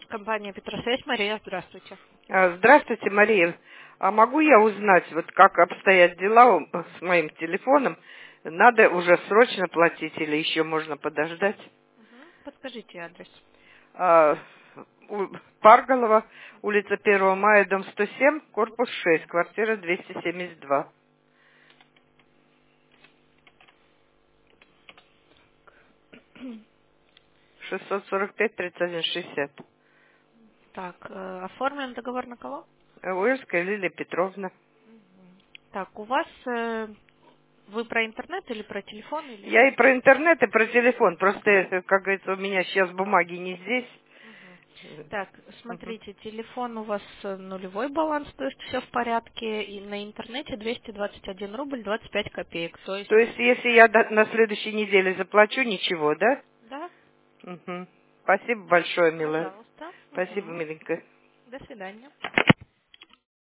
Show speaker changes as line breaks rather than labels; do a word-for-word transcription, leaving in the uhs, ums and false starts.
Компания Петросвязь. Мария, здравствуйте.
А, Здравствуйте, Мария. А могу я узнать, вот как обстоят дела у- с моим телефоном? Надо уже срочно платить или еще можно подождать?
Мгм. Подскажите адрес.
А, у- Парголова, улица первого мая, дом сто семь, корпус шесть, квартира двести семьдесят два. шестьсот сорок пять тридцать один шестьдесят.
Так, э, оформлен договор на кого?
Уэльская Лилия Петровна.
Так, у вас э, вы про интернет или про телефон или?
Я и про интернет, и про телефон. Просто, это, как говорится, у меня сейчас бумаги не здесь.
Мгм. Так,
Мгм.
смотрите, телефон у вас э, нулевой баланс, то есть все в порядке, и на интернете двести двадцать один рубль двадцать пять копеек, то есть,
То есть, если я до- на следующей неделе заплачу, ничего, да?
да,
Мгм. Спасибо большое, милая.
пожалуйста.
Спасибо,
Мгм.
миленькая.
До свидания.